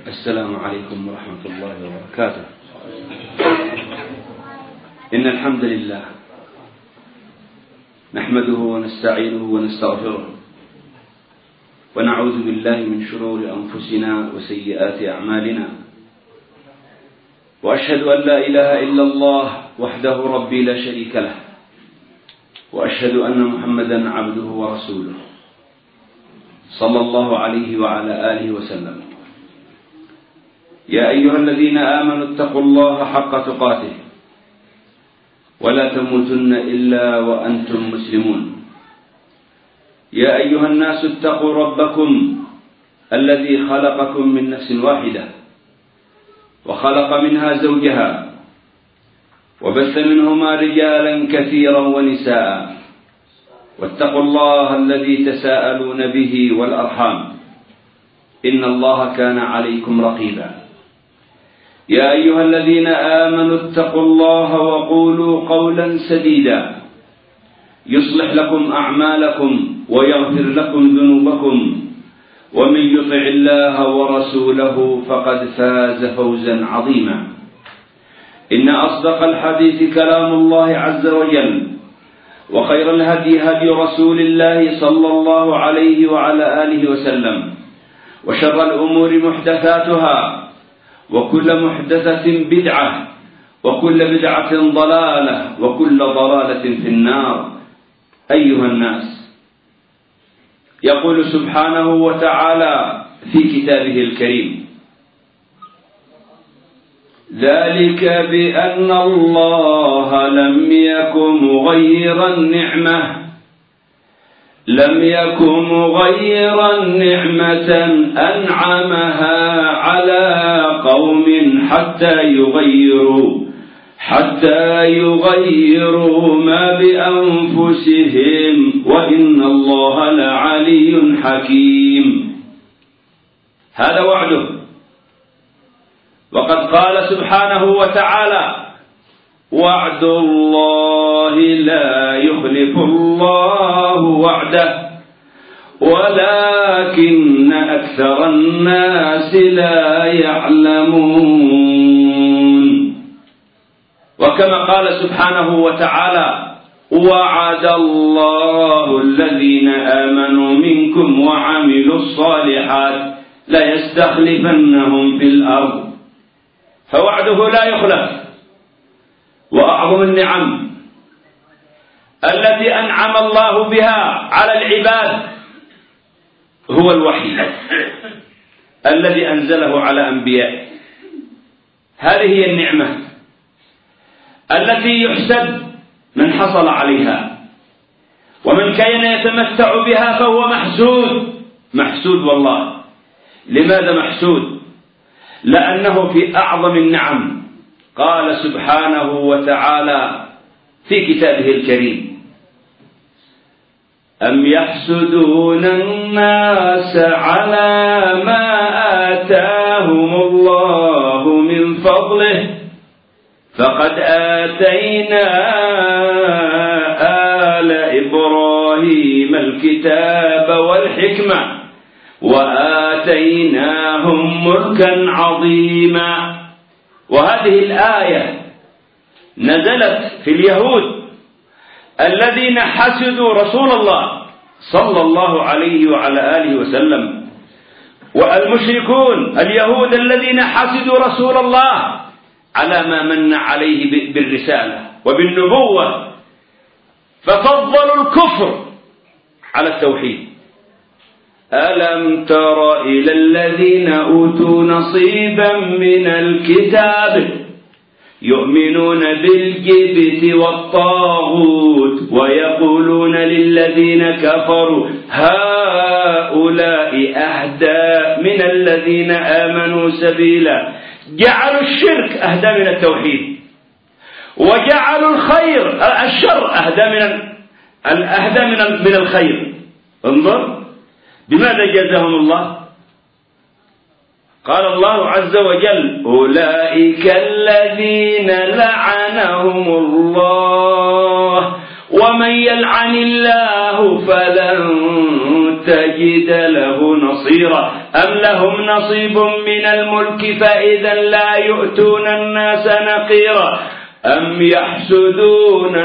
السلام عليكم ورحمة الله وبركاته. إن الحمد لله نحمده ونستعينه ونستغفره ونعوذ بالله من شرور أنفسنا وسيئات أعمالنا، وأشهد أن لا إله إلا الله وحده ربي لا شريك له، وأشهد أن محمدا عبده ورسوله صلى الله عليه وعلى آله وسلم. يا أيها الذين آمنوا اتقوا الله حق تقاته ولا تموتن إلا وأنتم مسلمون. يا أيها الناس اتقوا ربكم الذي خلقكم من نفس واحدة وخلق منها زوجها وبث منهما رجالا كثيرا ونساء، واتقوا الله الذي تساءلون به والأرحام إن الله كان عليكم رقيبا. يا أيها الذين آمنوا اتقوا الله وقولوا قولا سديدا يصلح لكم أعمالكم ويغفر لكم ذنوبكم، ومن يطع الله ورسوله فقد فاز فوزا عظيما. إن أصدق الحديث كلام الله عز وجل، وخير الهدي هدي رسول الله صلى الله عليه وعلى آله وسلم، وشر الأمور محدثاتها، وكل محدثة بدعة، وكل بدعة ضلالة، وكل ضلالة في النار. أيها الناس، يقول سبحانه وتعالى في كتابه الكريم: ذلك بأن الله لم يكن مغيرا نعمة أنعمها على قوم حتى يغيروا ما بأنفسهم، وإن الله لعلي حكيم. هذا وعده. وقد قال سبحانه وتعالى: وعد الله لا يخلف الله وعده ولكن أكثر الناس لا يعلمون. وكما قال سبحانه وتعالى: وعد الله الذين آمنوا منكم وعملوا الصالحات ليستخلفنهم في الأرض. فوعده لا يخلف. وأعظم النعم التي أنعم الله بها على العباد هو الوحي الذي أنزله على أنبيائه. هذه هي النعمة التي يحسد من حصل عليها، ومن كان يتمتع بها فهو محسود والله. لماذا محسود؟ لأنه في أعظم النعم. قال سبحانه وتعالى في كتابه الكريم: أم يحسدون الناس على ما آتاهم الله من فضله فقد آتينا آل إبراهيم الكتاب والحكمة وآتيناهم ملكا عظيما. وهذه الآية نزلت في اليهود الذين حسدوا رسول الله صلى الله عليه وعلى آله وسلم، والمشركون اليهود الذين حسدوا رسول الله على ما من عليه بالرسالة وبالنبوة، ففضلوا الكفر على التوحيد. ألم تر إلى الذين أوتوا نصيبا من الكتاب يؤمنون بالجبت والطاغوت ويقولون للذين كفروا هؤلاء أهدى من الذين آمنوا سبيلا. جعلوا الشرك أهدى من التوحيد، وجعلوا الشر أهدى من الخير. انظر بماذا جزاهم الله. قال الله عز وجل: أولئك الذين لعنهم الله ومن يلعن الله فلن تجد له نصيرا. أم لهم نصيب من الملك فإذا لا يؤتون الناس نقيرا أم يحسدون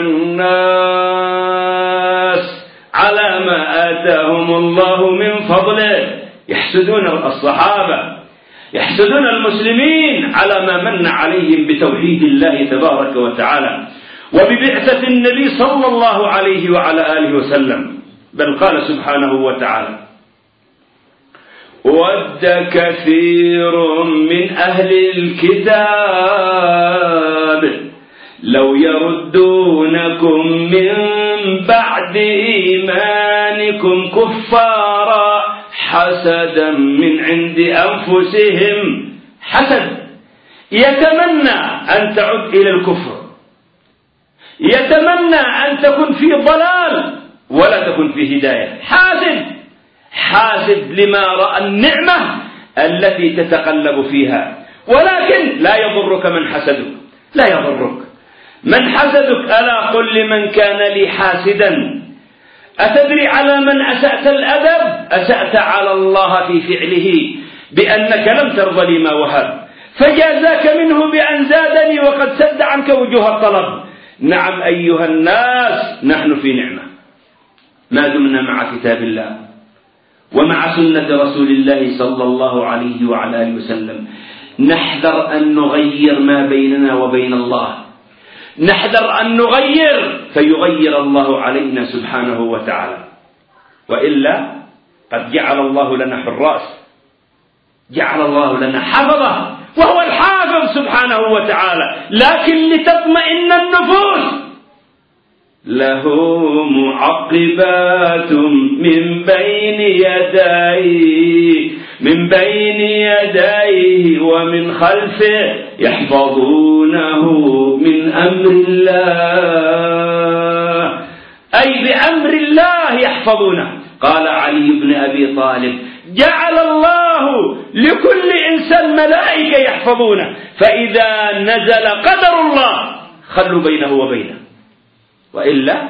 الناس على ما آتاهم الله من فضله. يحسدون الصحابة، يحسدون المسلمين على ما من عليهم بتوحيد الله تبارك وتعالى وببعثة النبي صلى الله عليه وعلى آله وسلم. بل قال سبحانه وتعالى: ود كثير من أهل الكتاب لو يردونكم من بعد إيمانكم كفارا حسدا من عند أنفسهم. حسد، يتمنى أن تعد إلى الكفر، يتمنى أن تكون في ضلال ولا تكون في هداية. حاسد لما رأى النعمة التي تتقلب فيها. ولكن لا يضرك من حسدك، لا يضرك من حسدك. ألا قل لمن كان لي حاسدا أتدري على من أسأت الأدب؟ أسأت على الله في فعله بأنك لم ترضى لما وهب، فجازاك منه بأن زادني وقد سد عنك وجوه الطلب. نعم أيها الناس، نحن في نعمة ما دمنا مع كتاب الله ومع سنة رسول الله صلى الله عليه وعلى آله وسلم. نحذر أن نغير ما بيننا وبين الله، نحذر أن نغير فيغير الله علينا سبحانه وتعالى. وإلا قد جعل الله لنا حراس، جعل الله لنا حفظة، وهو الحافظ سبحانه وتعالى. لكن لتطمئن النفوس له معقبات من بين يديه ومن خلفه يحفظونه من أمر الله، أي بأمر الله يحفظونه. قال علي بن أبي طالب: جعل الله لكل إنسان ملائكة يحفظونه، فإذا نزل قدر الله خلوا بينه وبينه، وإلا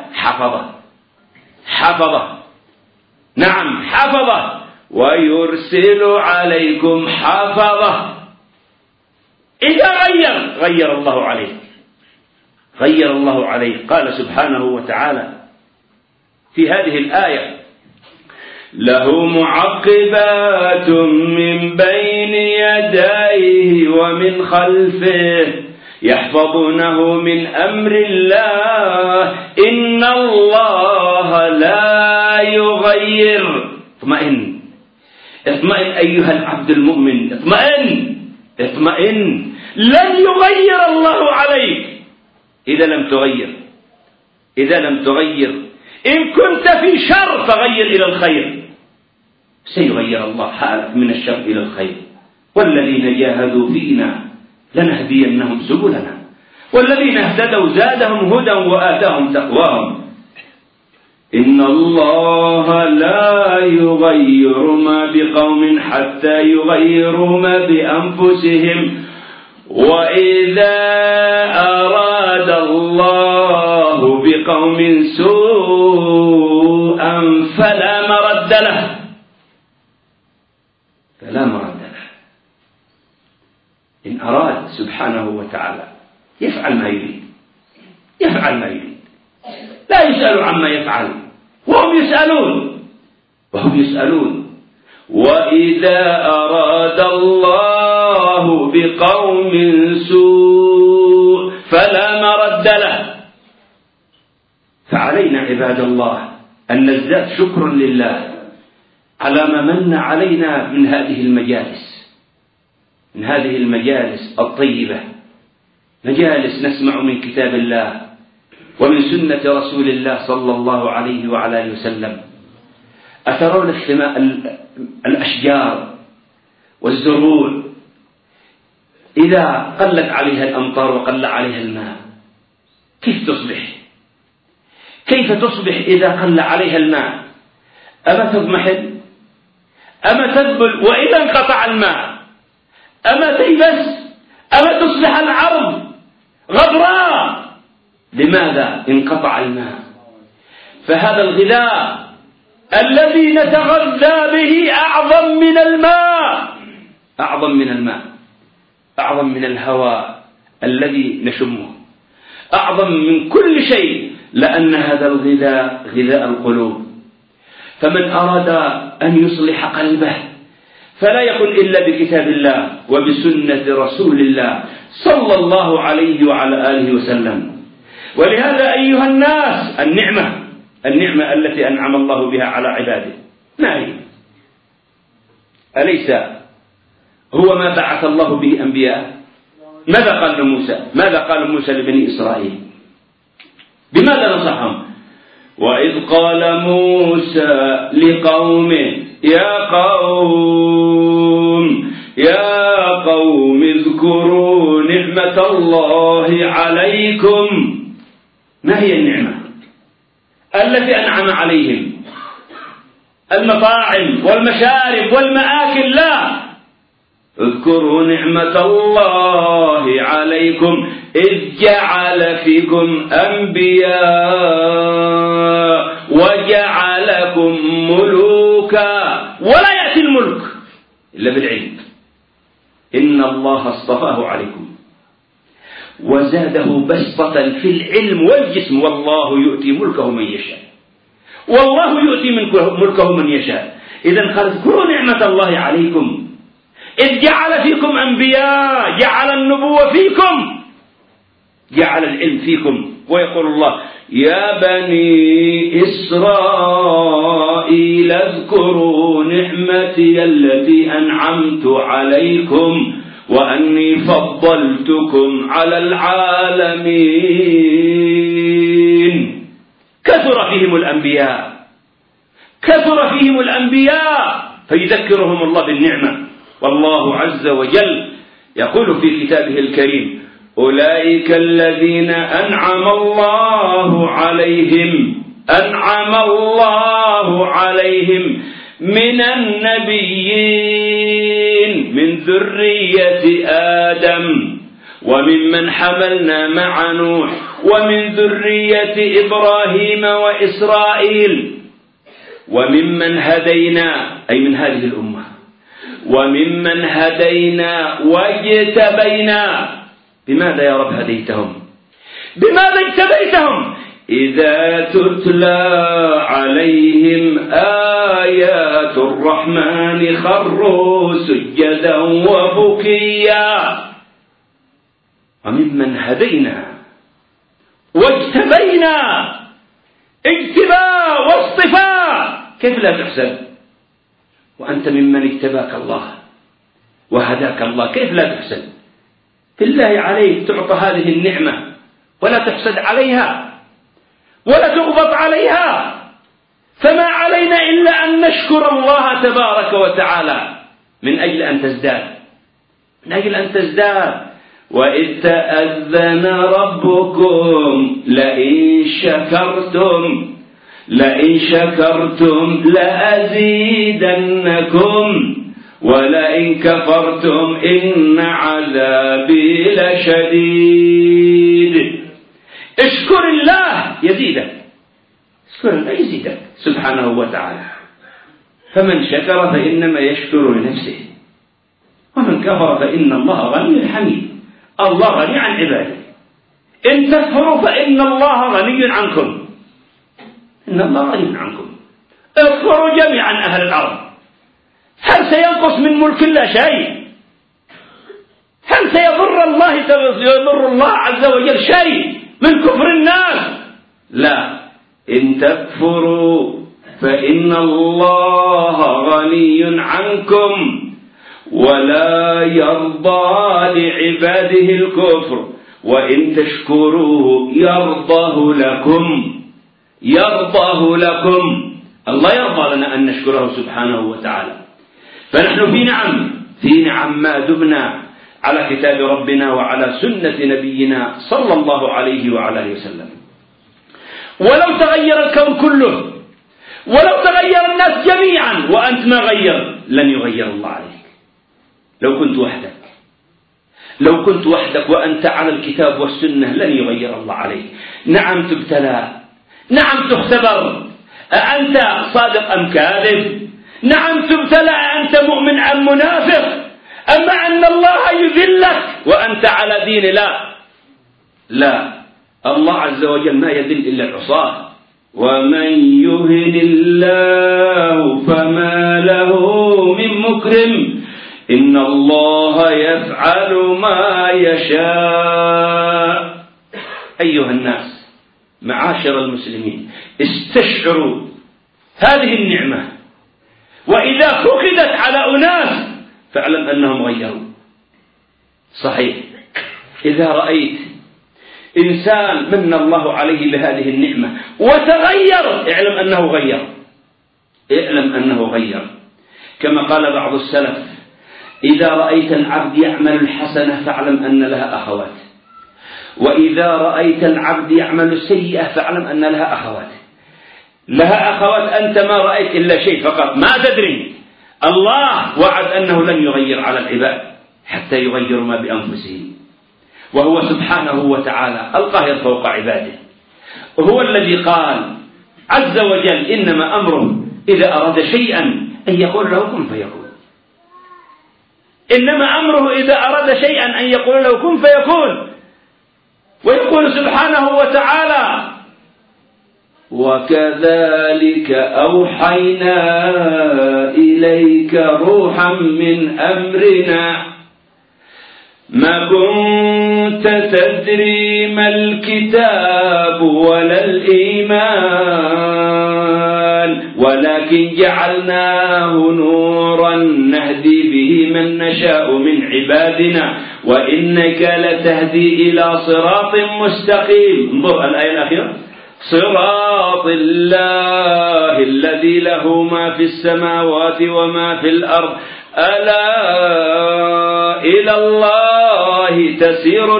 حفظه. نعم حفظه، ويرسل عليكم حفظه. إذا غير الله عليه، غير الله عليه. قال سبحانه وتعالى في هذه الآية: له معقبات من بين يديه ومن خلفه يحفظونه من أمر الله إن الله لا يغير. اطمئن أيها العبد المؤمن، اطمئن. لن يغير الله عليك إذا لم تغير. إن كنت في شر فغير إلى الخير، سيغير الله حالك من الشر إلى الخير. والذين جاهدوا فينا لنهدينهم سبلنا والذين اهتدوا زادهم هدى وآتاهم تقواهم. إن الله لا يغير ما بقوم حتى يغيروا ما بأنفسهم وإذا أراد الله بقوم سوءا فلا مرد له. إن أراد سبحانه وتعالى يفعل ما يريد، لا يسأل عما يفعل وهم يسألون. وإذا أراد الله بقوم سوء فلا مرد له. فعلينا عباد الله أن نزداد شكرا لله على ما من علينا من هذه المجالس الطيبة، مجالس نسمع من كتاب الله ومن سنة رسول الله صلى الله عليه وعلى آله وسلم. أترون الأشجار والزروع إذا قلت عليها الأمطار وقل عليها الماء كيف تصبح إذا قل عليها الماء؟ أما تضمحل؟ أما تذبل؟ وإذا انقطع الماء أما تيبس؟ أما تصبح الأرض غبراء؟ لماذا؟ انقطع الماء. فهذا الغذاء الذي نتغذى به أعظم من الماء، أعظم من الماء، أعظم من الهواء الذي نشمه، أعظم من كل شيء، لأن هذا الغذاء غذاء القلوب. فمن أراد أن يصلح قلبه فلا يكن إلا بكتاب الله وبسنة رسول الله صلى الله عليه وعلى آله وسلم. ولهذا أيها الناس، النعمة التي أنعم الله بها على عباده ما هي؟ أليس هو ما بعث الله به أنبياء؟ ماذا قال موسى لبني إسرائيل؟ بماذا نصحهم؟ وإذ قال موسى لقومه يا قوم اذكروا نعمة الله عليكم. ما هي النعمة التي أنعم عليهم؟ المطاعم والمشارب والمآكل؟ لا، اذكروا نعمة الله عليكم إذ جعل فيكم أنبياء وجعلكم ملوكا. ولا يأتي الملك إلا بالعلم. إن الله اصطفاه عليكم وزاده بسطة في العلم والجسم، والله يؤتي ملكه من يشاء، والله يؤتي ملكه من يشاء. إذن قال اذكروا نعمة الله عليكم إذ جعل فيكم أنبياء، جعل النبوة فيكم، جعل العلم فيكم. ويقول الله يا بني إسرائيل اذكروا نعمتي التي أنعمت عليكم وأني فضلتكم على العالمين. كثر فيهم الأنبياء فيذكرهم الله بالنعمة. والله عز وجل يقول في كتابه الكريم أولئك الذين أنعم الله عليهم من النبيين من ذرية آدم وممن حملنا مع نوح ومن ذرية إبراهيم وإسرائيل وممن هدينا، أي من هذه الأمة، وممن هدينا واجتبينا. بماذا يا رب هديتهم؟ بماذا اجتبيتهم؟ إذا تتلى عليهم آيات الرحمن خروا سجدا وبكيا. وممن هدينا واجتبينا، اجتباء واصطفاء كيف لا تحسب؟ وأنت ممن اجتباك الله وهداك الله، كيف لا تحسد؟ بالله عليك تعطى هذه النعمة ولا تحسد عليها ولا تغبط عليها. فما علينا إلا أن نشكر الله تبارك وتعالى من أجل أن تزداد. وإذ تأذن ربكم لئن شكرتم لأزيدنكم ولئن كفرتم إن عذابي لشديد. اشكر الله يزيدك، سبحانه وتعالى. فمن شكر فإنما يشكر لنفسه، ومن كفر فإن الله غني حميد. الله غني عن عباده. إن تكفروا فإن الله غني عنكم. اكفروا جميعا أهل الأرض. هل سينقص من ملك الله شيء؟ هل سيضر الله عز وجل شيء من كفر الناس؟ لا. إن تكفروا فإن الله غني عنكم ولا يرضى لعباده الكفر وإن تشكروه يرضه لكم. الله يرضى لنا أن نشكره سبحانه وتعالى. فنحن في نعم ما دمنا على كتاب ربنا وعلى سنة نبينا صلى الله عليه وعلى آله وسلم. ولو تغير الكون كله، ولو تغير الناس جميعا وأنت ما غير، لن يغير الله عليك. لو كنت وحدك وأنت على الكتاب والسنة لن يغير الله عليك. نعم تبتلى، نعم تختبر، أأنت صادق أم كاذب؟ نعم تبتلى، أنت مؤمن أم منافق؟ أما أن الله يذلك وأنت على دين لا، الله عز وجل ما يذل إلا العصاة. ومن يهن الله فما له من مكرم إن الله يفعل ما يشاء. أيها الناس معاشر المسلمين، استشعروا هذه النعمة، وإذا فقدت على أناس فاعلم أنهم غيروا. صحيح، إذا رأيت إنسان من الله عليه بهذه النعمة وتغير اعلم أنه غير. كما قال بعض السلف: إذا رأيت العبد يعمل الحسنة فاعلم أن لها أخوات، وإذا رأيت العبد يعمل السيئة فاعلم أن لها أخوات. لها أخوات، أنت ما رأيت إلا شيء فقط، ما تدري. الله وعد أنه لن يغير على العباد حتى يغيروا ما بأنفسهم، وهو سبحانه وتعالى القاهر فوق عباده. وهو الذي قال عز وجل: إنما أمره إذا أراد شيئا أن يقول له كن فيكون. إنما أمره إذا أراد شيئا أن يقول له كن فيكون. ويقول سبحانه وتعالى: وكذلك أوحينا إليك روحا من أمرنا ما كنت تدري ما الكتاب ولا الإيمان ولكن جعلناه نورا نهدي به من نشاء من عبادنا وإنك لتهدي إلى صراط مستقيم. انظر الآية الأخيرة: صراط الله الذي له ما في السماوات وما في الأرض ألا إلى الله تسير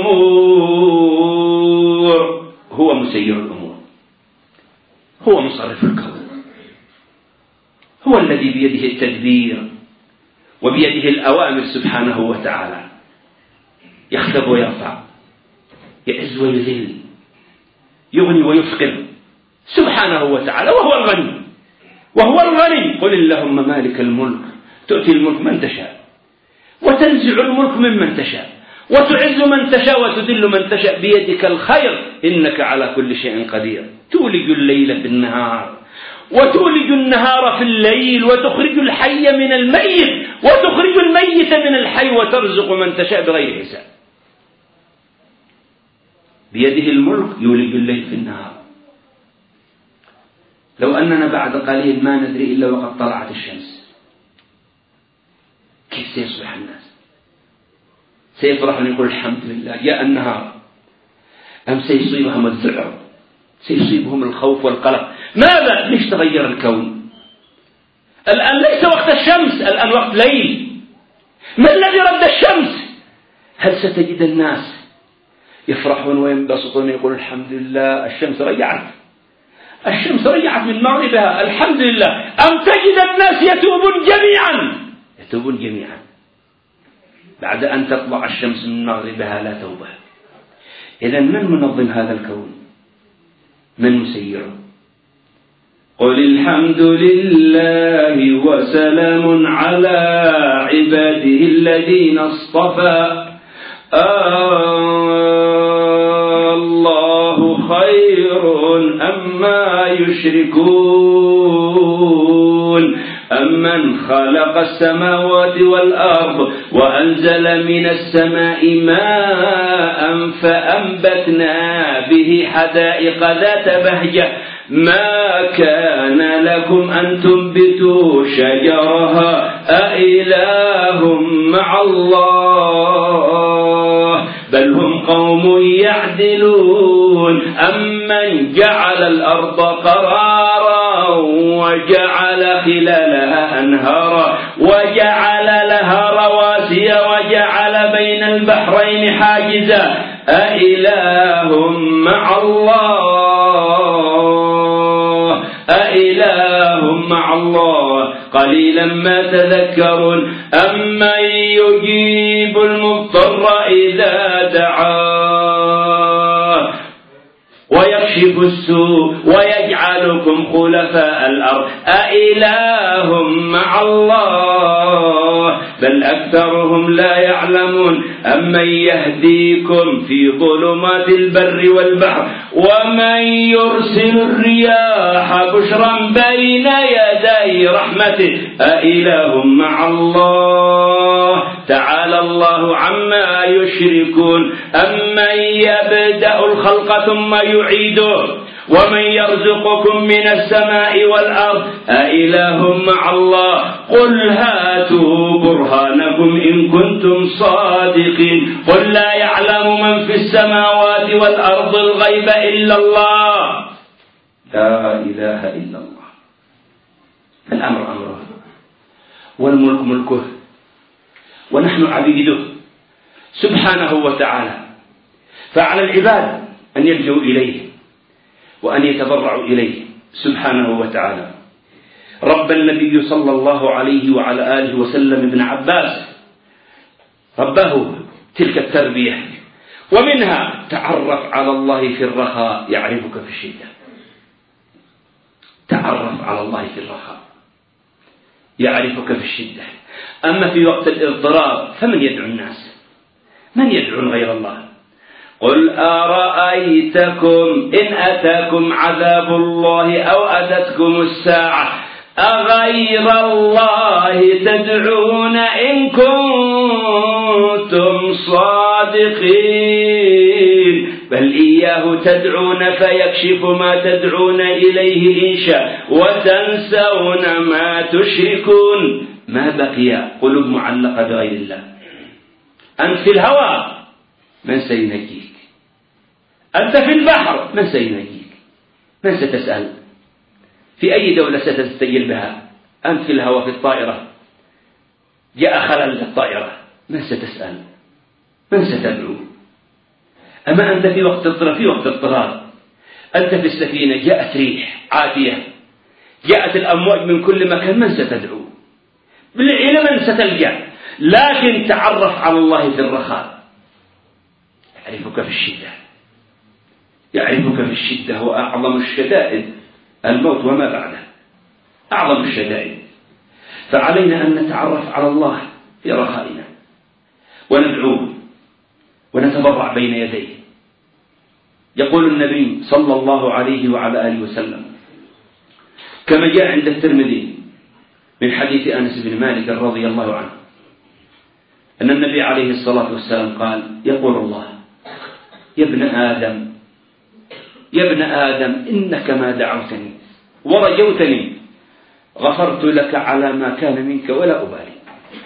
الأمور. هو مسير الأمور، هو مصرف الكون، هو الذي بيده التدبير وبيده الأوامر سبحانه وتعالى. يخفض ويرفع، يعز ويذل، يغني ويفقر سبحانه وتعالى، وهو الغني. قل اللهم مالك الملك تؤتي الملك من تشاء وتنزع الملك ممن تشاء وتعز من تشاء وتذل من تشاء بيدك الخير إنك على كل شيء قدير. تولج الليل في النهار وتولج النهار في الليل وتخرج الحي من الميت وتخرج الميت من الحي وترزق من تشاء بغير حساب. بيده الملك، يولج الليل في النهار. لو أننا بعد قليل ما ندري إلا وقد طلعت الشمس، كيف سيصبح الناس؟ سيفرحون يقول الحمد لله جاء النهار، أم سيصيبهم الذعر، سيصيبهم الخوف والقلق. ماذا؟ ليش تغير الكون؟ الآن ليس وقت الشمس، الآن وقت ليل. ما الذي رد الشمس؟ هل ستجد الناس يفرحون وينبسطون يقول الحمد لله الشمس رجعت من مغربها الحمد لله، أم تجد الناس يتوبون جميعا بعد أن تطلع الشمس من مغربها لا توبة؟ إذن من منظم هذا الكون؟ من مسيره؟ قل الحمد لله وسلام على عباده الذين اصطفى الله خير أما يشركون أمن خلق السماوات والأرض وأنزل من السماء ماء فأنبتنا به حدائق ذات بهجة ما كان لكم أن تنبتوا شجرها أإله مع الله بل هم قوم يعدلون أمن جعل الأرض قرارا وجعل خلالها أنهارا وجعل لها رواسي وجعل بين البحرين حاجزا أإله مع الله قليلا ما تذكرون أمن يجيب المضطر إذا دعاه ويكشف ويكشف السوء ويجعلكم خلفاء الأرض أإله مع الله بل أكثرهم لا يعلمون أمن يهديكم في ظلمات البر والبحر ومن يرسل الرياح بشرا بين يدي رحمته أإله مع الله تعالى الله عما يشركون أمن يبدأ الخلق ثم يعيده ومن يرزقكم من السماء والأرض أإله مع الله قل هاتوا برهانكم إن كنتم صادقين قل لا يعلم من في السماوات والأرض الغيب إلا الله لا إله إلا الله الأمر أمره والملك ملكه ونحن عبيده سبحانه وتعالى فعلى العباد أن يلجوا إليه وأن يتضرعوا إليه سبحانه وتعالى. رب النبي صلى الله عليه وعلى آله وسلم ابن عباس ربه تلك التربية ومنها تعرف على الله في الرخاء يعرفك في الشدة. تعرف على الله في الرخاء يعرفك في الشدة. أما في وقت الاضطراب فمن يدعو الناس؟ من يدعون غير الله؟ قل أرأيتكم إن أتاكم عذاب الله أو أتتكم الساعة أغير الله تدعون إن كنتم صادقين بل إياه تدعون فيكشف ما تدعون إليه إن شاء وتنسون ما تشركون. ما بقي قلوب معلقة بغير الله. أنت في الهوى من سينجيك؟ أنت في البحر من سينجيك؟ من ستسأل؟ في أي دولة ستستجل بها؟ أنت في الهوى في الطائرة جاء خلل الطائرة من ستسأل؟ من ستدعو؟ أما أنت في وقت اضطراب أنت في السفينة جاءت ريح عاتية جاءت الأمواج من كل مكان من ستدعو؟ إلى من ستلجأ؟ لكن تعرف على الله في الرخاء يعرفك في الشدة. يعرفك في الشدة وأعظم الشدائد الموت وما بعده أعظم الشدائد. فعلينا أن نتعرف على الله في رخائنا وندعوه ونتضرع بين يديه. يقول النبي صلى الله عليه وعلى آله وسلم كما جاء عند الترمذي من حديث أنس بن مالك رضي الله عنه أن النبي عليه الصلاة والسلام قال يقول الله يا ابن آدم إنك ما دعوتني ورجوتني غفرت لك على ما كان منك ولا أبالي.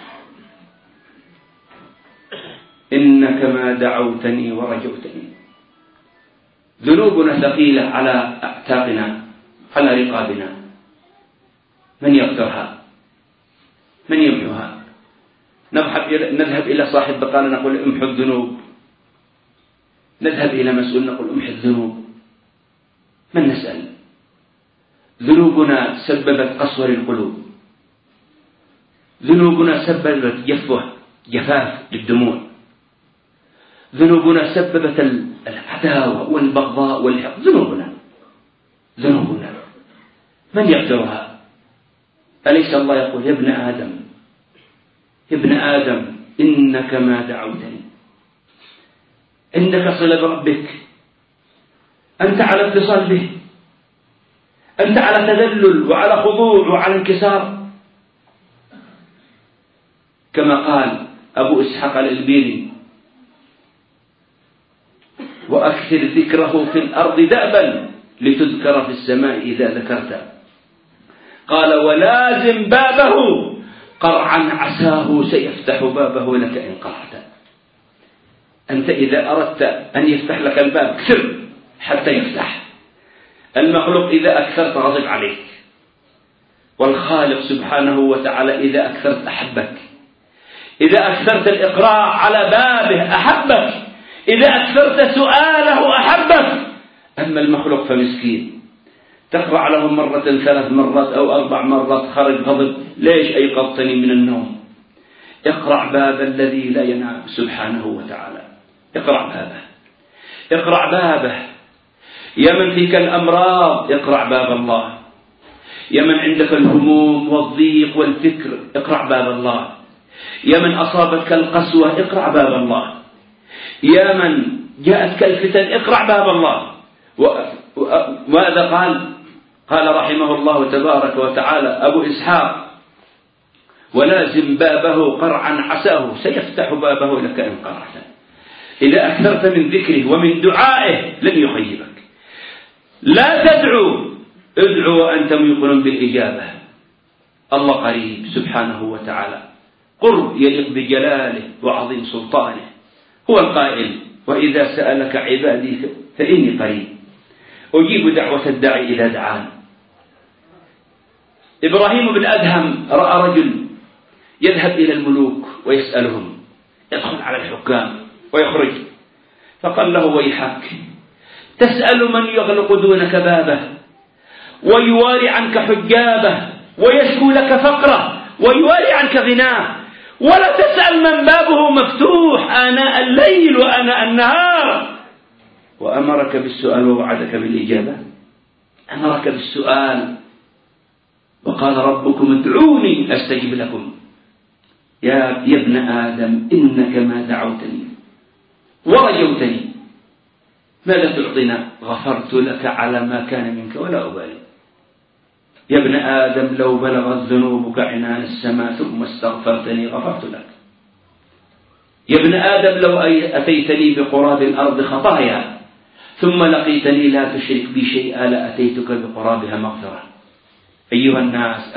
إنك ما دعوتني ورجوتني. ذنوبنا ثقيلة على أعتاقنا على رقابنا. من يغفرها؟ من يمحوها؟ نذهب إلى صاحب بقالة نقول امحو الذنوب. نذهب إلى مسؤول نقول امحو الذنوب. من نسأل؟ ذنوبنا سببت قسوة القلوب. ذنوبنا سببت جفاف للدموع. ذنوبنا سببت العداوة والبغضاء والحقد. ذنوبنا من يغفرها؟ أليس الله يقول يا ابن آدم إنك ما دعوتني. إنك صلة بربك. أنت على اتصال به. أنت على تذلل وعلى خضوع وعلى انكسار. كما قال أبو إسحاق الإلبيري وأكثر ذكره في الأرض دأبا لتذكر في السماء إذا ذكرت. قال ولازم بابه قرعا عساه سيفتح بابه لك إن قرعت. أنت إذا أردت أن يفتح لك الباب كثر حتى يفتح. المخلوق إذا أكثرت غضب عليك والخالق سبحانه وتعالى إذا أكثرت أحبك. إذا أكثرت الإقراع على بابه أحبك. إذا أكثرت سؤاله أحبك. أما المخلوق فمسكين تقرأ له مرة 3 مرات أو 4 مرات خرج غضب. ليش أيقظتني من النوم؟ اقرأ باب الذي لا ينام سبحانه وتعالى. اقرأ بابه يا من فيك الأمراض اقرع باب الله. يا من عندك الهموم والضيق والفكر اقرع باب الله. يا من أصابتك القسوة اقرع باب الله. يا من جاءتك الفتن اقرع باب الله. وماذا قال رحمه الله تبارك وتعالى أبو إسحاق: ولازم بابه قرعا عساه سيفتح بابه لك إن قرعت. إذا أكثرت من ذكره ومن دعائه لن يخيبك. لا تدعو، ادعو وأنت موقن بالإجابة. الله قريب سبحانه وتعالى، قرب يليق بجلاله وعظيم سلطانه. هو القائل: وإذا سألك عبادي فإني قريب أجيب دعوة الداعي إذا دعان. إبراهيم بن أدهم رأى رجل يذهب إلى الملوك ويسألهم، يدخل على الحكام ويخرج، فقال له: ويحك، تسأل من يغلق دونك بابه ويواري عنك حجابه ويشكو لك فقره ويواري عنك غناه، ولا تسأل من بابه مفتوح آناء الليل وآناء النهار. وأمرك بالسؤال ووعدك بالإجابة. أمرك بالسؤال وقال: ربكم ادعوني أستجب لكم. يا ابن آدم إنك ما دعوتني ورجوتني ماذا تعطينا؟ غفرت لك على ما كان منك ولا أبالي. يا ابن آدم لو بلغت ذنوبك عنان السماء ثم استغفرتني غفرت لك. يا ابن آدم لو أتيتني بقراب الأرض خطايا ثم لقيتني لا تشرك بي شيئا لأتيتك بقرابها مغفرة. أيها الناس،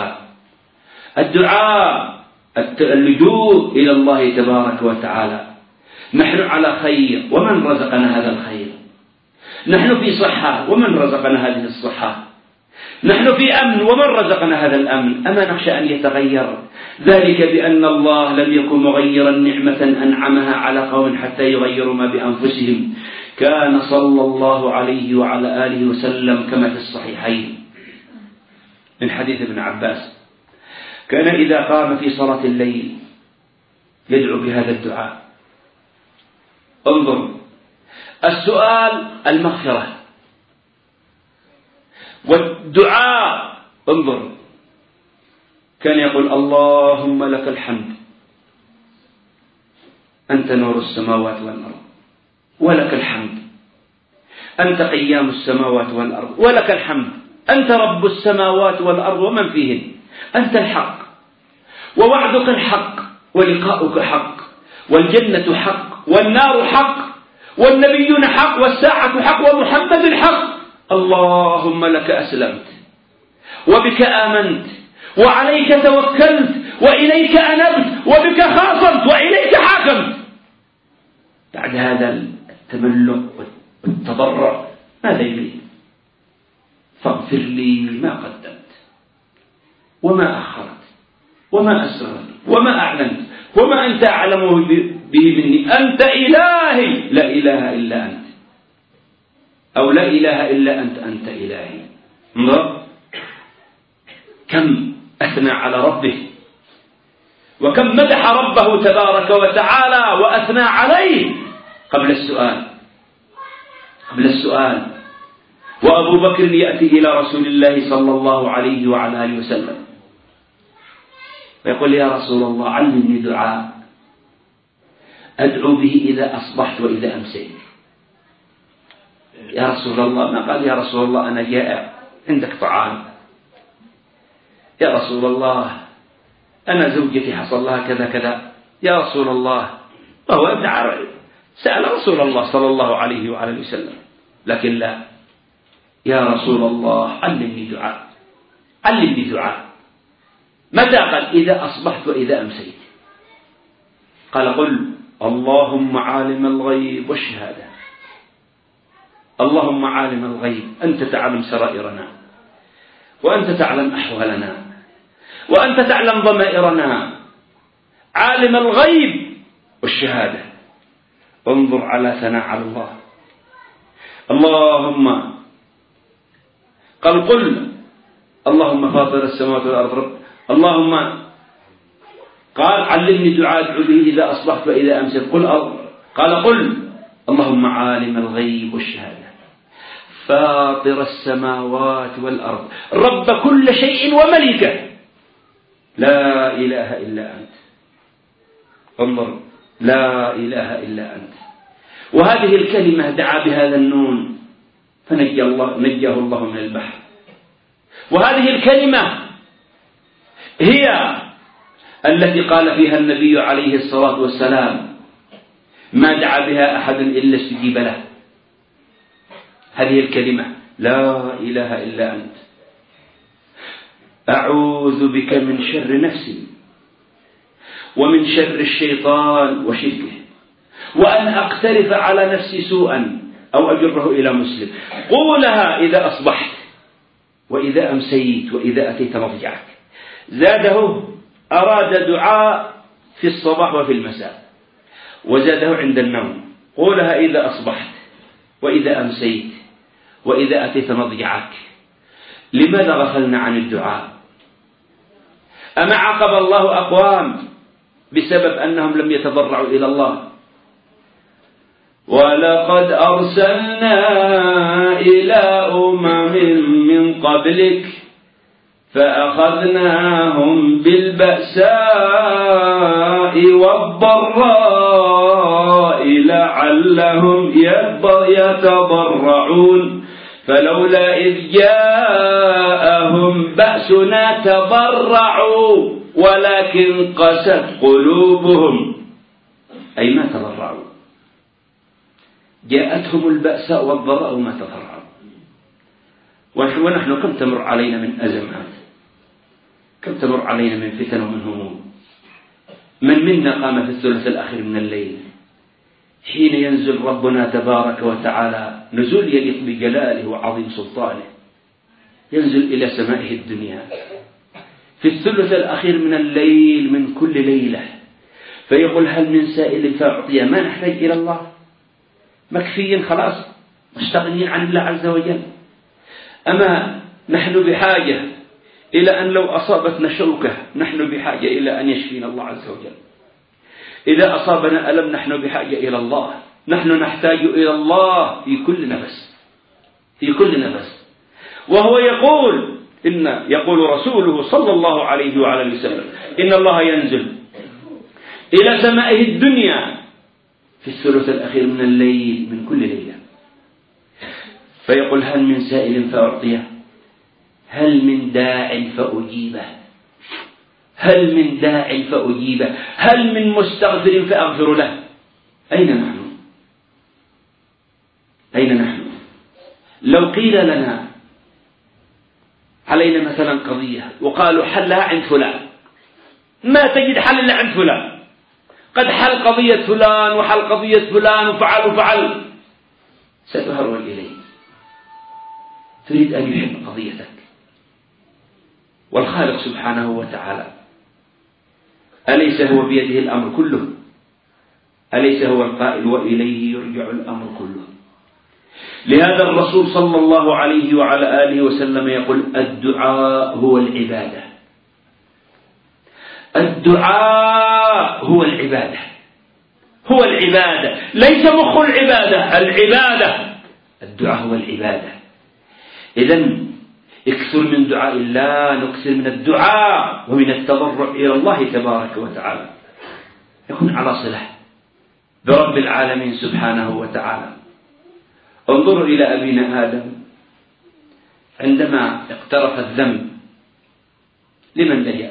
الدعاء اللجوء إلى الله تبارك وتعالى. نحن على خير ومن رزقنا هذا الخير، نحن في صحة ومن رزقنا هذه الصحة، نحن في أمن ومن رزقنا هذا الأمن. أما نخشى أن يتغير ذلك بأن الله لم يكن مغيرا نعمة أنعمها على قوم حتى يغيروا ما بأنفسهم. كان صلى الله عليه وعلى آله وسلم كما في الصحيحين من حديث ابن عباس: كان إذا قام في صلاة الليل يدعو بهذا الدعاء. انظر، السؤال المغفرة، والدعاء انظر، كان يقول: اللهم لك الحمد أنت نور السماوات والأرض ولك الحمد أنت قيام السماوات والأرض ولك الحمد أنت رب السماوات والأرض ومن فيهن، أنت الحق ووعدك الحق ولقاؤك حق والجنة حق والنار حق والنبيون حق والساعة حق ومحمد حق. اللهم لك أسلمت وبك آمنت وعليك توكلت وإليك أنبت وبك خاصمت وإليك حاكمت. بعد هذا التملق والتضرع ماذا يريد؟ فاغفر لي ما قدمت وما أخرت وما أسررت وما أعلنت وما أنت أعلم به مني، أنت إلهي لا إله إلا أنت، أو لا إله إلا أنت، أنت إلهي. انظر كم أثنى على ربه وكم مدح ربه تبارك وتعالى وأثنى عليه قبل السؤال. وأبو بكر يأتي إلى رسول الله صلى الله عليه وعلى آله وسلم ويقول: يا رسول الله علمني دعاء أدعو به إذا أصبحت وإذا أمسيت. يا رسول الله، ما قال: يا رسول الله أنا جائع عندك طعام. يا رسول الله أنا زوجتي حصل لها كذا كذا. يا رسول الله، وهو ابن عربي سأل رسول الله صلى الله عليه وعلى وسلم، لكن لا، يا رسول الله علمني دعاء. متى قال؟ إذا أصبحت وإذا أمسيت. قال: قل اللهم عالم الغيب والشهادة، اللهم عالم الغيب أنت تعلم سرائرنا وأنت تعلم أحوالنا وأنت تعلم ضمائرنا، عالم الغيب والشهادة. انظر على ثناء على الله. اللهم قال: قل اللهم فاطر السماوات والأرض، اللهم قال: علمني دعاء أدعو به إذا أصبحت وإذا أمسيت. قال: قل اللهم عالم الغيب والشهادة فاطر السماوات والأرض رب كل شيء ومليكه لا إله إلا أنت. انظر، لا إله إلا أنت. وهذه الكلمة دعا بهذا النون نجاه الله من البحر. وهذه الكلمة هي التي قال فيها النبي عليه الصلاة والسلام ما دعا بها أحد إلا استجيب له. هذه الكلمة لا إله إلا أنت. أعوذ بك من شر نفسي ومن شر الشيطان وشركه، وأن أقترف على نفسي سوءا أو أجره إلى مسلم. قولها إذا أصبحت وإذا أمسيت وإذا أتيت مضجعك. زاده أراد دعاء في الصباح وفي المساء، وزاده عند النوم. قولها إذا أصبحت وإذا أمسيت وإذا أتيت مضجعك. لماذا غفلنا عن الدعاء؟ أما عاقب الله أقوام بسبب أنهم لم يتضرعوا إلى الله؟ ولقد أرسلنا إلى من قبلك فأخذناهم بالبأساء والضراء لعلهم يتضرعون فلولا إذ جاءهم بأسنا تضرعوا ولكن قست قلوبهم، أي ما تضرعوا. جاءتهم البأساء والضراء ما تضرعوا. ونحن كم تمر علينا من أزمات، كم تمر علينا من فتن ومن هموم. من منا قام في الثلث الأخير من الليل حين ينزل ربنا تبارك وتعالى نزول يليق بجلاله وعظيم سلطانه، ينزل إلى سمائه الدنيا في الثلث الأخير من الليل من كل ليلة، فيقول هل من سائل فأعطيه. ما نحتاج إلى الله، مكفيين خلاص، مستغنيين عن الله عز وجل. أما نحن بحاجة إلى أن لو أصابتنا شوكة نحن بحاجة إلى أن يشفينا الله عز وجل. إذا أصابنا ألم نحن بحاجة إلى الله. نحن نحتاج إلى الله في كل نفس، في كل نفس. وهو يقول رسوله صلى الله عليه وعلى وسلم إن الله ينزل إلى سمائه الدنيا في الثلث الأخير من الليل من كل ليلة، فيقول هل من سائل فأعطيه، هل من داع فأجيبه، هل من داع فأجيبه، هل من مستغفر فأغفر له. أين نحن؟ أين نحن؟ لو قيل لنا علينا مثلا قضية وقالوا حلها عند فلان، ما تجد حل إلا عند فلان، قد حل قضية فلان وحل قضية فلان وفعل، ستهرول إليه، تريد أن يحل قضيتك. والخالق سبحانه وتعالى أليس هو بيده الأمر كله؟ أليس هو القائل وإليه يرجع الأمر كله؟ لهذا الرسول صلى الله عليه وعلى آله وسلم يقول الدعاء هو العبادة. الدعاء هو العبادة، هو العبادة، ليس مخ العبادة، العبادة. الدعاء هو العبادة. إذن اكثر من دعاء الله، نكثر من الدعاء ومن التضرع إلى الله تبارك وتعالى، يكون على صلة برب العالمين سبحانه وتعالى. انظروا إلى أبينا آدم عندما اقترف الذنب، لمن لجأ؟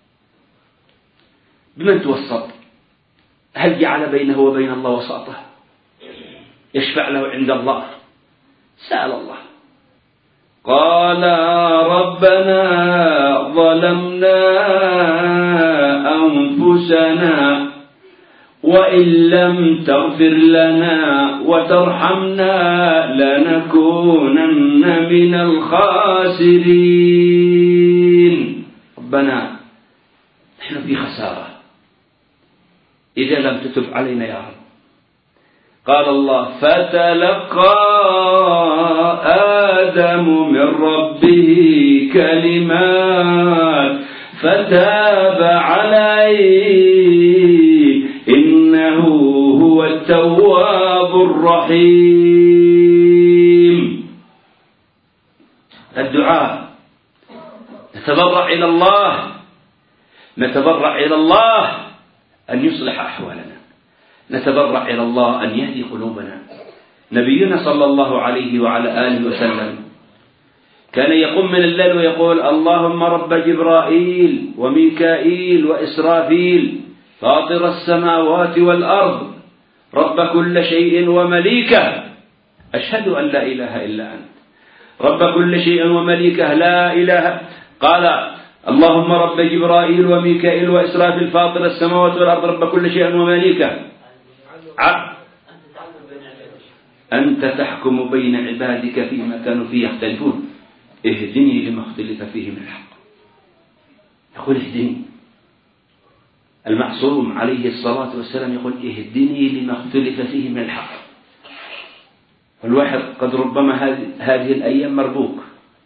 بمن توسط؟ هل جعل بينه وبين الله وساطة يشفع له عند الله؟ سأل الله، قال ربنا ظلمنا أنفسنا وإن لم تغفر لنا وترحمنا لنكونن من الخاسرين. ربنا نحن في خسارة إذا لم تتب علينا يا رب. قال الله فتلقى آدم من ربه كلمات فتاب عليه إنه هو التواب الرحيم. الدعاء. نتضرع إلى الله أن يصلح أحوالنا، نتضرع إلى الله أن يهدي قلوبنا. نبينا صلى الله عليه وعلى آله وسلم كان يقوم من الليل ويقول: اللهم رب جبرائيل وميكائيل وإسرافيل فاطر السماوات والأرض رب كل شيء ومليكه أشهد أن لا إله إلا أنت رب كل شيء ومليكه لا إله. قال: اللهم رب جبرائيل وميكائيل وإسرافيل فاطر السماوات والأرض رب كل شيء ومليكه أنت تحكم بين عبادك فيما كانوا فيه يختلفون اهدني لما اختلف فيه من الحق. يقول: اهدني. المعصوم عليه الصلاة والسلام يقول: اهدني لما اختلف فيه من الحق. الواحد قد ربما هذه الأيام مربوك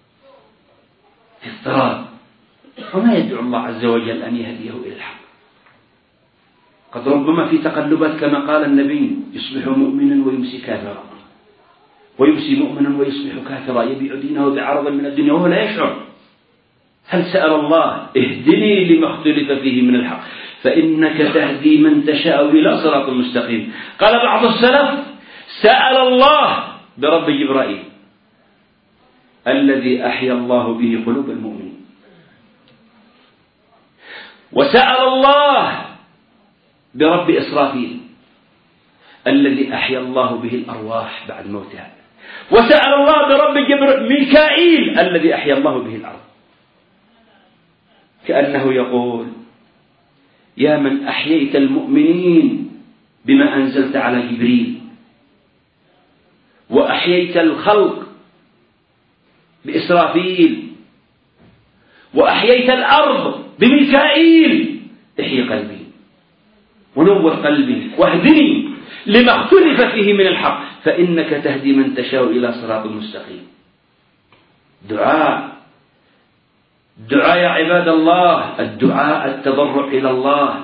في اضطراب وما يدعو الله عز وجل أن يهديه إلى الحق. قد ربما في تقلبات كما قال النبي: يصبح مؤمنا ويمسي كافرا، ويمسي مؤمنا ويصبح كافرا، يبيع دينه بعرض من الدنيا وهو لا يشعر. هل سأل الله: اهدني لما اختلف فيه من الحق فإنك تهدي من تشاء إلى صراط مستقيم. قال بعض السلف: سأل الله برب جبرائيل الذي أحيا الله به قلوب المؤمنين، وسأل الله برب إسرافيل الذي أحيا الله به الأرواح بعد موتها، وسأل الله برب ميكائيل الذي أحيا الله به الأرض. كأنه يقول: يا من أحييت المؤمنين بما أنزلت على جبريل، وأحييت الخلق بإسرافيل، وأحييت الأرض بميكائيل، احيي قلبي ونور قلبي واهدني لما اختلف فيه من الحق فإنك تهدي من تشاء إلى صراط مستقيم. دعاء يا عباد الله، الدعاء التضرع إلى الله.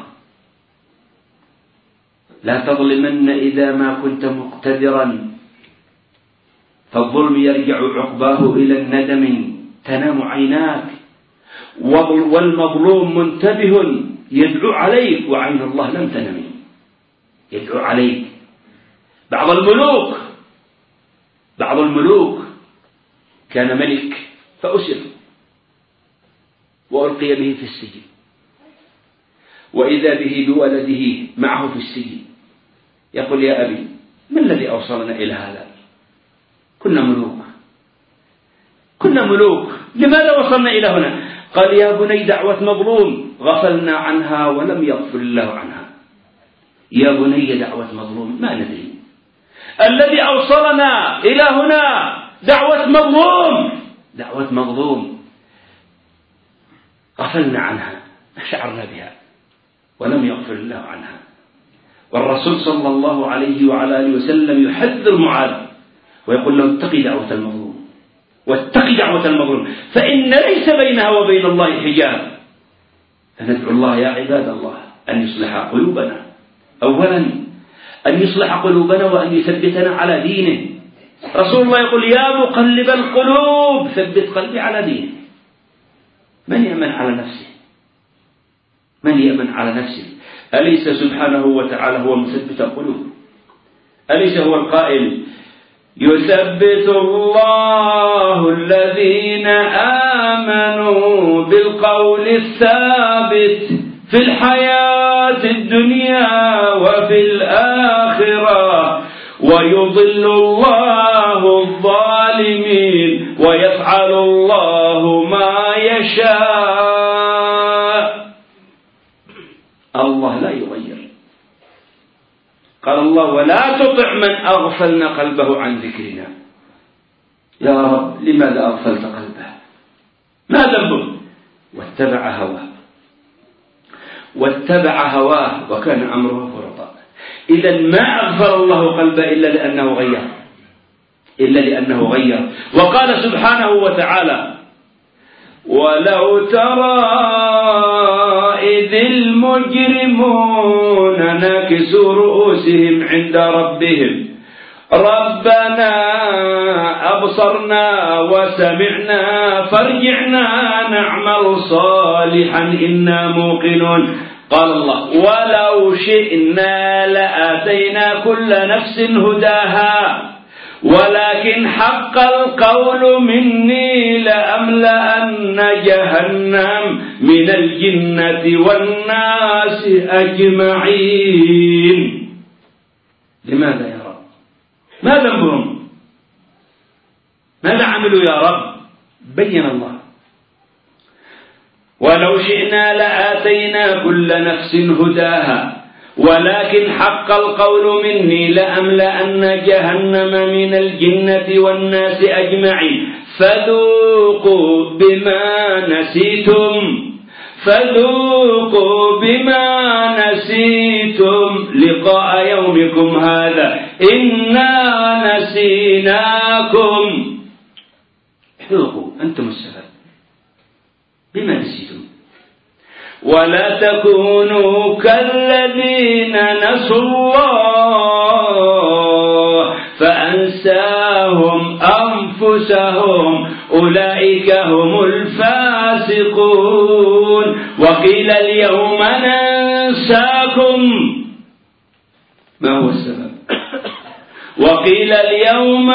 لا تظلمن إذا ما كنت مقتدرا، فالظلم يرجع عقباه إلى الندم تنام عيناك، والمظلوم منتبه يدعو عليك وعين الله لم تنم يدعو عليك. بعض الملوك كان ملك فأسر وألقي به في السجن، وإذا به بولده معه في السجن يقول: يا أبي ما الذي أوصلنا إلى هذا؟ كنا ملوك لماذا وصلنا إلى هنا؟ قال: يا بني دعوة مظلوم غفلنا عنها ولم يغفر الله عنها. يا بني دعوة مظلوم ما ندري، الذي أوصلنا إلى هنا دعوة مظلوم غفلنا عنها، ما شعرنا بها ولم يغفر الله عنها. والرسول صلى الله عليه وعلى آله وسلم يحذر معاذ ويقول له: اتقي دعوة المظلوم فإن ليس بينها وبين الله حجاب. فندعو الله يا عباد الله أن يصلح قلوبنا، أولا أن يصلح قلوبنا وأن يثبتنا على دينه. رسول الله يقول: يا مقلب القلوب ثبت قلبي على دينه. من يأمن على نفسه؟ أليس سبحانه وتعالى هو مثبت القلوب؟ أليس هو القائل: يثبت الله الذين آمنوا بالقول الثابت في الحياة الدنيا وفي الآخرة ويضل الله الظالمين ويفعل الله ما يشاء. الله لا يغير. قال الله: ولا تطع من أغفلنا قلبه عن ذكرنا. يا رب لماذا أغفلت قلبه؟ ما ذنبه؟ واتبع هواه وكان أمره فرطا. إذا ما أغفر الله قلبه إلا لأنه غير. وقال سبحانه وتعالى: ولو ترى إذ المجرمون نكسوا رؤوسهم عند ربهم ربنا أبصرنا وسمعنا فارجعنا نعمل صالحا إنا موقنون. قال الله ولو شئنا لآتينا كل نفس هداها ولكن حق القول مني لأملأن جهنم من الجنة والناس أجمعين. لماذا يا رب؟ ما ذنبهم؟ ماذا عملوا يا رب؟ بين الله ولو شئنا لآتينا كل نفس هداها ولكن حق القول مني لأملأن جهنم من الجنة والناس أجمعين. فذوقوا بما نسيتم لقاء يومكم هذا إنا نسيناكم. ذوقوا أنتم السبب بما نسيتم ولا تكونوا كالذين نسوا الله فأنساهم أنفسهم أولئك هم الفاسقون. وقيل اليوم ننساكم. ما هو السبب؟ وقيل اليوم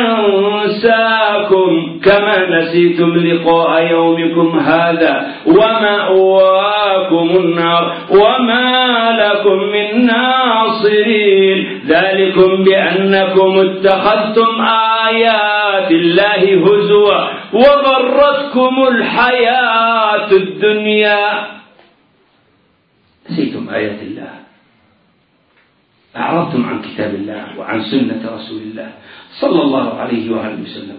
ننساكم كما نسيتم لقاء يومكم هذا ومأواكم النار وما لكم من ناصرين. ذلكم بأنكم اتخذتم آيات الله هزوا وغرتكم الحياة الدنيا. نسيتم آيات الله، أعرضتم عن كتاب الله وعن سنة رسول الله صلى الله عليه وآله وسلم.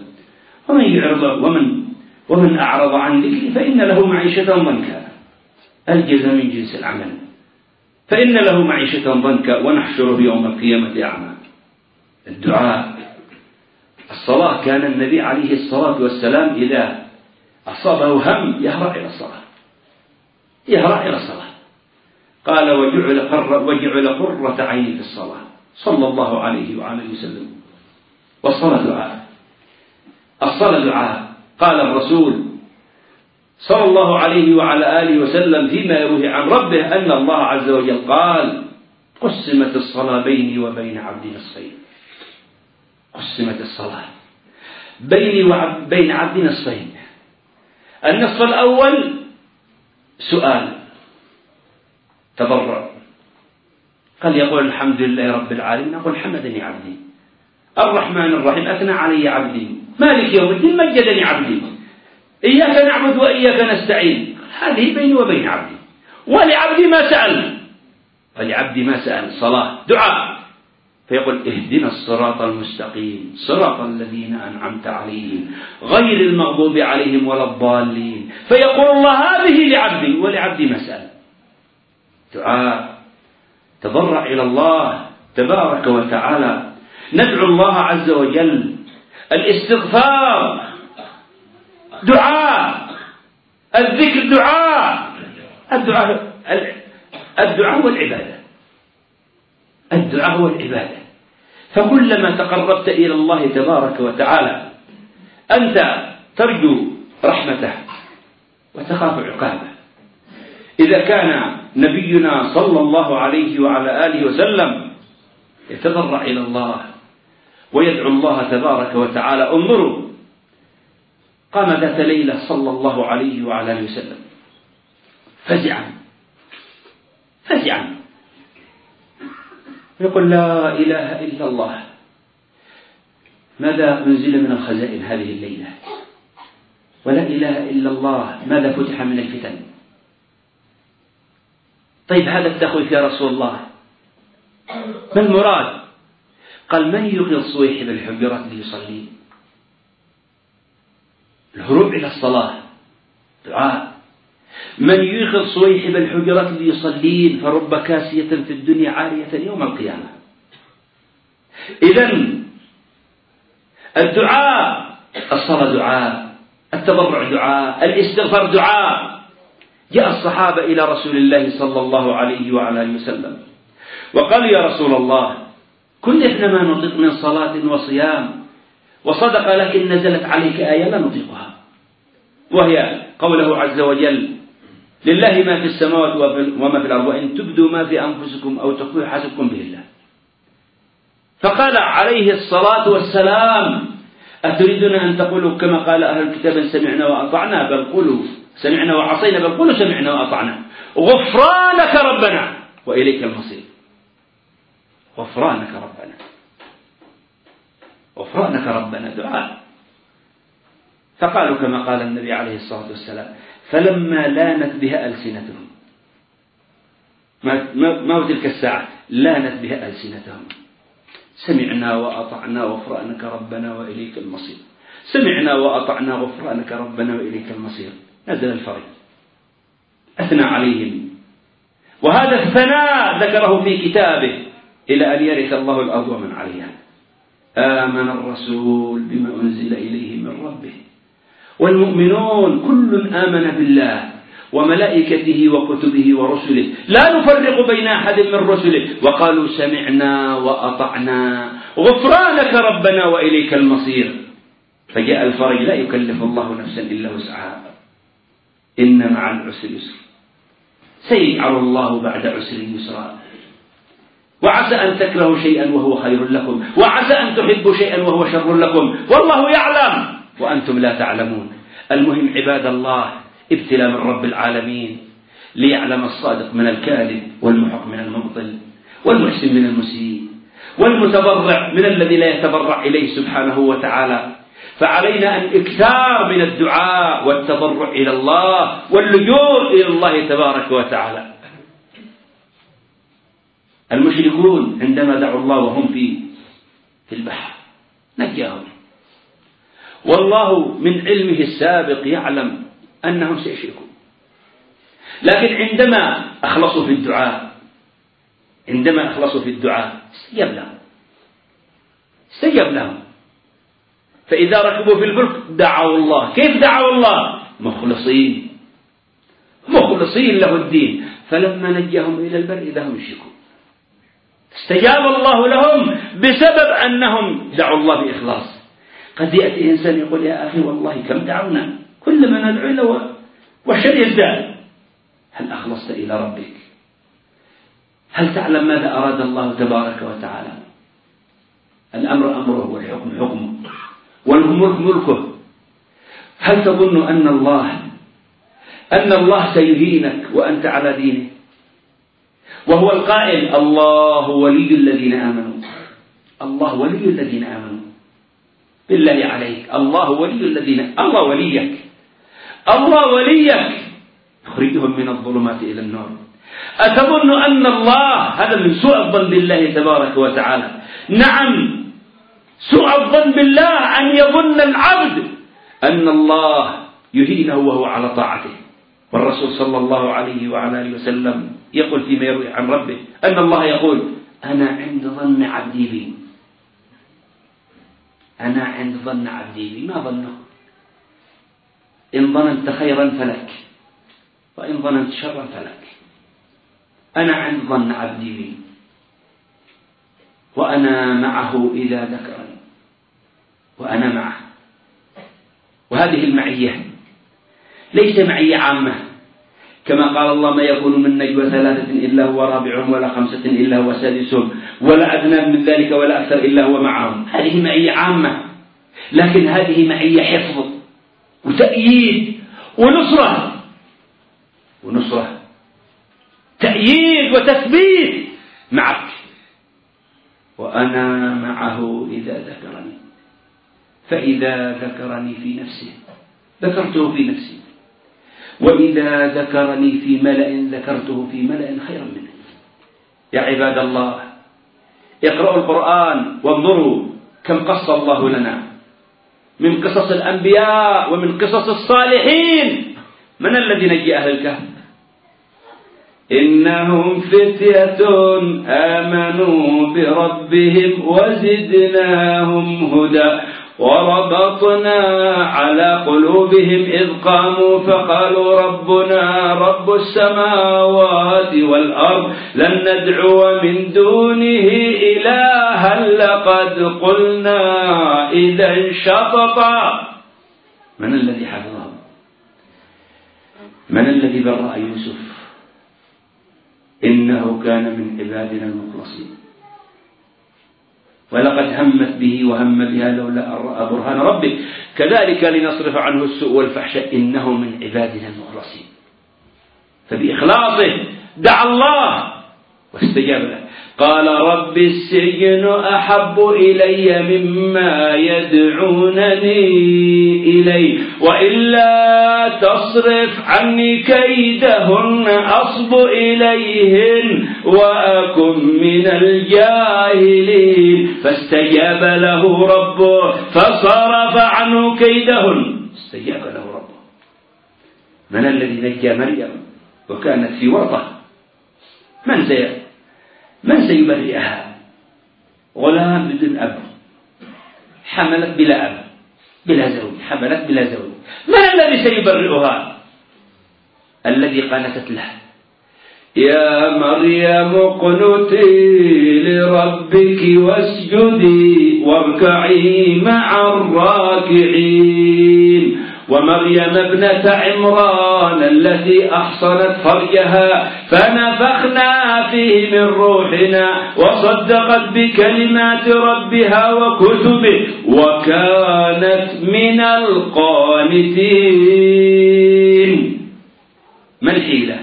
ومن أعرض عن ذكري فإن له معيشة ضنكا. الجزاء من جنس العمل. فإن له معيشة ضنكا ونحشره يوم القيامة أعمى. الدعاء، الصلاة، كان النبي عليه الصلاة والسلام إذا أصابه هم يهرع إلى الصلاة. قال وجعل قرة عيني في الصلاة صلى الله عليه وآله وسلم. الصلاة دعاء. قال الرسول صلى الله عليه وعلى آله وسلم فيما يروي عن ربه أن الله عز وجل قال قسمت الصلاة بيني وبين عبدي نصفين. قسمت الصلاة بيني وبين عبدي نصفين. النصف الأول سؤال تضرع، قال يقول الحمد لله رب العالمين أقول حمدني عبدي. الرحمن الرحيم أثنى علي عبدي. مالك يوم الدين مجدني عبدي. إياك نعبد وإياك نستعين. هذه بيني وبين عبدي. ولعبدي ما سأل صلاة دعاء. فيقول اهدنا الصراط المستقيم صراط الذين أنعمت عليهم غير المغضوب عليهم ولا الضالين. فيقول الله هذه لعبدي ولعبدي ما سأل. دعاء تضرع إلى الله تبارك وتعالى. ندعو الله عز وجل. الاستغفار دعاء. الذكر دعاء. الدعاء هو العبادة. فكلما تقربت إلى الله تبارك وتعالى أنت ترجو رحمته وتخاف عقابه. إذا كان نبينا صلى الله عليه وعلى آله وسلم يتضرع إلى الله ويدعو الله تبارك وتعالى، انظروا قام ذات ليلة صلى الله عليه وعلى آله وسلم فزعا يقول لا إله إلا الله. ماذا أنزل من الخزائن هذه الليلة؟ ولا إله إلا الله ماذا فتح من الفتن؟ طيب هذا التخويف يا رسول الله ما المراد؟ قال من يغيظ صويحب الحجرات ليصلي. الهروب إلى الصلاة دعاء. من يغيظ صويحب الحجرات ليصلين فرب كاسية في الدنيا عارية يوم القيامة. إذن الدعاء، الصلاة دعاء، التضرع دعاء، الاستغفار دعاء. جاء الصحابة إلى رسول الله صلى الله عليه وعلى آله وسلم وقالوا يا رسول الله كلفنا ما نطيق من صلاة وصيام وصدق، لكن نزلت عليك آية لا نطيقها، وهي قوله عز وجل: لله ما في السماوات وما في الأرض وإن تبدوا ما في أنفسكم أو تخفوه يحاسبكم به الله. فقال عليه الصلاة والسلام: أتريدون أن تقولوا كما قال أهل الكتاب سمعنا وأطعنا؟ بل قولوا سمعنا وعصينا، بل قولوا سمعنا وأطعنا غفرانك ربنا وإليك المصير. غفرانك ربنا، غفرانك ربنا دعاء. فقالوا كما قال النبي عليه الصلاة والسلام: فلما لانت بها ألسنتهم، ما تلك الساعة لانت بها ألسنتهم، سمعنا وأطعنا غفرانك ربنا وإليك المصير، سمعنا وأطعنا غفرانك ربنا وإليك المصير. نزل الفرج أثنى عليهم، وهذا الثناء ذكره في كتابه إلى أن يرث الله الأرض ومن عليها. آمن الرسول بما أنزل إليه من ربه والمؤمنون كل آمن بالله وملائكته وكتبه ورسله لا نفرق بين أحد من رسله وقالوا سمعنا وأطعنا غفرانك ربنا وإليك المصير. فجاء الفرج، لا يكلف الله نفسا إلا وسعها، إن مع العسر يسر، سيجعل الله بعد عسر يسرا. وعسى أن تكرهوا شيئا وهو خير لكم، وعسى أن تحبوا شيئا وهو شر لكم، والله يعلم وأنتم لا تعلمون. المهم عباد الله، ابتلاء من رب العالمين ليعلم الصادق من الكاذب، والمحق من المبطل، والمحسن من المسيء، والمتضرع من الذي لا يتضرع إليه سبحانه وتعالى. فعلينا أن إكثار من الدعاء والتضرع إلى الله واللجوء إلى الله تبارك وتعالى. المشركون عندما دعوا الله وهم في البحر نجاهم، والله من علمه السابق يعلم أنهم سيشركون، لكن عندما أخلصوا في الدعاء استجاب لهم. فإذا ركبوا في الفلك دعوا الله. كيف دعوا الله؟ مخلصين له الدين. فلما نجاهم إلى البر إذا هم يشركون، استجاب الله لهم بسبب أنهم دعوا الله بإخلاص. قد يأتي إنسان يقول: يا أخي والله كم دعونا، كل ما ندعو له والشر يزداد. هل أخلصت إلى ربك؟ هل تعلم ماذا أراد الله تبارك وتعالى؟ الأمر أمره والحكم حكمه والملك ملكه. هل تظن أن الله سيهينك وأنت على دينه؟ وهو القائل: الله ولي الذين آمنوا. الله ولي الذين آمنوا. بالله عليك، الله وليك يخرجهم من الظلمات إلى النور. أتظن أن الله، هذا من سوء الظن بالله تبارك وتعالى. نعم، سوء الظن بالله أن يظن العبد أن الله يهينه وهو على طاعته. والرسول صلى الله عليه وعلى آله وسلم يقول فيما يروي عن ربه أن الله يقول: أنا عند ظن عبدي بي. أنا عند ظن عبدي بي. ما ظنه؟ إن ظننت خيرا فلك، وإن ظننت شرا فلك. أنا عند ظن عبدي بي، وأنا معه إذا ذكرني، وأنا معه. وهذه المعية ليس معية عامة، كما قال الله: ما يكون من نجوى ثلاثة إلا هو رابعهم، ولا خمسة إلا هو سادسهم، ولا أدنى من ذلك ولا أكثر إلا هو معهم. هذه معية عامة، لكن هذه معية حفظ وتأييد ونصرة، تأييد وتثبيت معك. وأنا معه إذا ذكرني، فإذا ذكرني في نفسه ذكرته في نفسي، وإذا ذكرني في ملأ ذكرته في ملأ خيرا منه. يا عباد الله، اقرأوا القرآن وانظروا كم قص الله لنا من قصص الأنبياء ومن قصص الصالحين. من الذي نجي أهل الكهف؟ إنهم فتية آمنوا بربهم وزدناهم هدى وربطنا على قلوبهم إذ قاموا فقالوا ربنا رب السماوات والأرض لن ندعو من دونه إلها هل قد قلنا إذا شططا. من الذي حفظه؟ من الذي برأ يوسف؟ إنه كان من عبادنا المخلصين، ولقد همت به وهم بها لولا أن رأى برهان ربه كذلك لنصرف عنه السوء والفحشاء إنه من عبادنا المخلصين. فبإخلاصه دعا الله واستجاب له. قال رب السجن أحب إلي مما يدعونني إليه وإلا تصرف عني كيدهن أصب إليهن وأكن من الجاهلين. فاستجاب له ربه فصرف عنه كيدهن. استجاب له ربه. من الذي نجى مريم وكانت في ورطة؟ من سيبرئها؟ غلام بدون أب، حملت بلا أب بلا زوج، حملت بلا زوج. من الذي سيبرئها؟ الذي قالت له يا مريم اقنتي لربك واسجدي واركعي مع الراكعين. ومريم ابنة عمران التي أحصنت فرجها فنفخنا فيه من روحنا وصدقت بكلمات ربها وكتبه وكانت من القانتين. ما الحيلة؟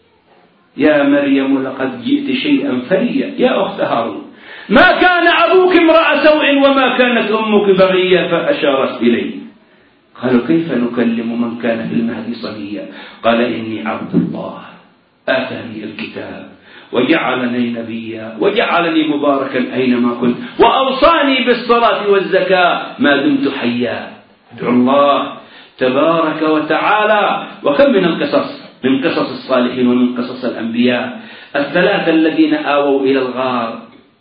يا مريم لقد جئت شيئا فريا. يا أخت هارون ما كان أبوك امرأ سوء وما كانت أمك بغيا فأشارت إليه. قالوا كيف نكلم من كان في المهد صبيا؟ قال إني عبد الله آتاني الكتاب وجعلني نبيا وجعلني مباركا أينما كنت وأوصاني بالصلاة والزكاة ما دمت حيا. ادعوا الله تبارك وتعالى. وكم من القصص، من قصص الصالحين ومن قصص الأنبياء الثلاثة الذين آووا إلى الغار.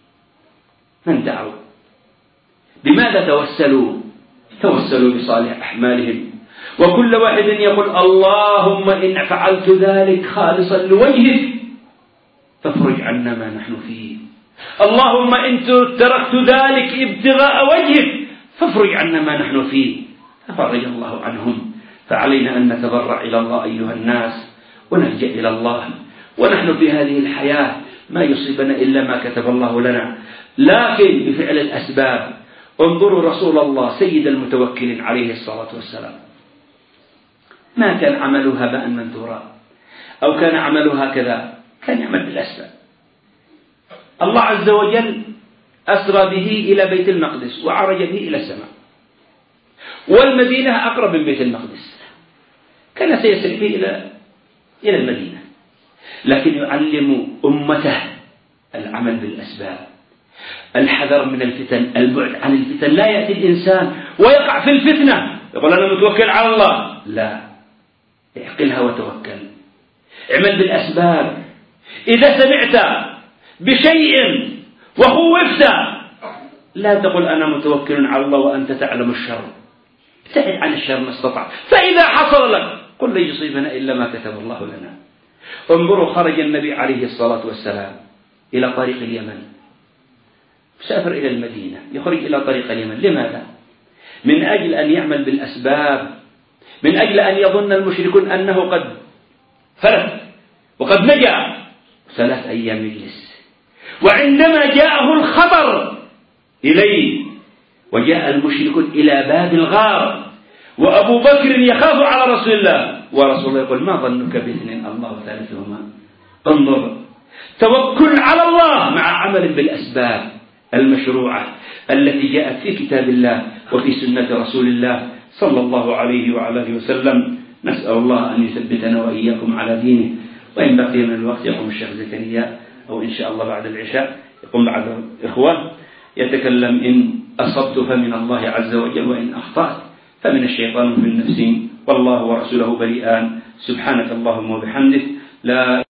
من دعوا؟ بماذا توسلوا بصالح أحمالهم. وكل واحد يقول اللهم إن فعلت ذلك خالصا لوجهك فافرج عنا ما نحن فيه. اللهم إن تركت ذلك ابتغاء وجهك فافرج عنا ما نحن فيه. ففرج الله عنهم. فعلينا أن نتضرع إلى الله أيها الناس ونلجأ إلى الله. ونحن في هذه الحياة ما يصيبنا إلا ما كتب الله لنا، لكن بفعل الأسباب. انظروا رسول الله سيد المتوكلين عليه الصلاة والسلام ما كان عمله هباء منثورا أو كان عمله هكذا، كان يعمل بالأسباب. الله عز وجل أسرى به إلى بيت المقدس وعرج به إلى السماء، والمدينة أقرب من بيت المقدس، كان سيسير به إلى المدينة، لكن يعلم أمته العمل بالأسباب، الحذر من الفتن، البعد عن الفتن. لا يأتي الإنسان ويقع في الفتنة يقول أنا متوكل على الله، لا، اعقلها وتوكل، اعمل بالأسباب. إذا سمعت بشيء وخوفت لا تقل أنا متوكل على الله وأنت تعلم الشر، ابتعد عن الشر ما استطعت. فإذا حصل لك قل لن يصيبنا إلا ما كتب الله لنا. انظروا خرج النبي عليه الصلاة والسلام إلى طريق اليمن، سافر إلى المدينة، يخرج إلى طريق اليمن. لماذا؟ من أجل أن يعمل بالأسباب، من أجل أن يظن المشركون أنه قد فلت وقد نجا. 3 أيام يجلس، وعندما جاءه الخبر إليه وجاء المشركون إلى باب الغار وأبو بكر يخاف على رسول الله ورسول الله يقول ما ظنك باثنين الله ثالثهما. انظر، توكل على الله مع عمل بالأسباب المشروعة التي جاءت في كتاب الله وفي سنة رسول الله صلى الله عليه وعلى آله وسلم. نسأل الله أن يثبتنا وإياكم على دينه. وإن بقي من الوقت يقوم الشيخ زكريا، أو إن شاء الله بعد العشاء يقوم بعض الإخوة يتكلم. إن أصبت فمن الله عز وجل، وإن أخطأت فمن الشيطان في النفس، والله ورسوله بريئان. سبحانك اللهم وبحمدك لا